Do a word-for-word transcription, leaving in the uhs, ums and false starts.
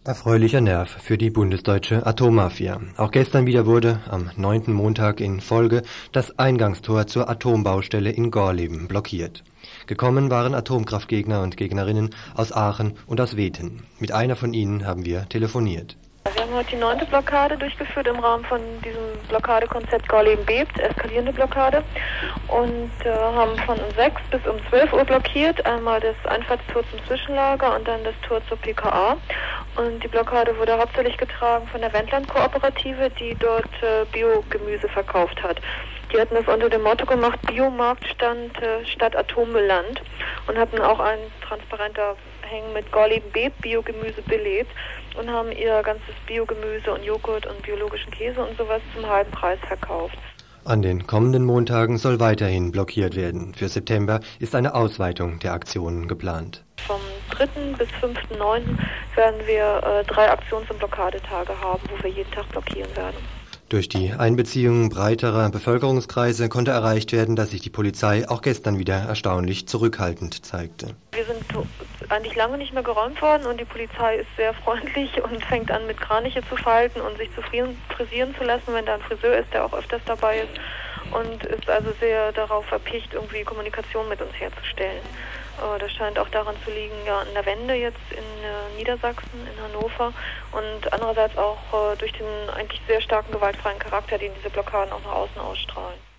Erfreulicher Nerv für die bundesdeutsche Atommafia. Auch gestern wieder wurde am neunten Montag in Folge das Eingangstor zur Atombaustelle in Gorleben blockiert. Gekommen waren Atomkraftgegner und Gegnerinnen aus Aachen und aus Wethen. Mit einer von ihnen haben wir telefoniert. Wir haben heute die neunte Blockade durchgeführt im Rahmen von diesem Blockadekonzept Gorleben bebt, eskalierende Blockade, und äh, haben von um sechs bis um zwölf Uhr blockiert, einmal das Einfahrtstor zum Zwischenlager und dann das Tor zur P K A. Und die Blockade wurde hauptsächlich getragen von der Wendland-Kooperative, die dort äh, Biogemüse verkauft hat. Die hatten das unter dem Motto gemacht, Biomarktstand äh, statt Atommüllland, und hatten auch ein transparenter hängen mit Gorleben bebt, Biogemüse belebt, und haben ihr ganzes Biogemüse und Joghurt und biologischen Käse und sowas zum halben Preis verkauft. An den kommenden Montagen soll weiterhin blockiert werden. Für September ist eine Ausweitung der Aktionen geplant. Vom dritten bis fünften neunten werden wir äh, drei Aktions- und Blockadetage haben, wo wir jeden Tag blockieren werden. Durch die Einbeziehung breiterer Bevölkerungskreise konnte erreicht werden, dass sich die Polizei auch gestern wieder erstaunlich zurückhaltend zeigte. Wir sind eigentlich lange nicht mehr geräumt worden und die Polizei ist sehr freundlich und fängt an, mit Kraniche zu falten und sich zu frisieren zu lassen, wenn da ein Friseur ist, der auch öfters dabei ist, und ist also sehr darauf erpicht, irgendwie Kommunikation mit uns herzustellen. Das scheint auch daran zu liegen, ja, an der Wende jetzt in äh, Niedersachsen, in Hannover, und andererseits auch äh, durch den eigentlich sehr starken gewaltfreien Charakter, den diese Blockaden auch nach außen ausstrahlen.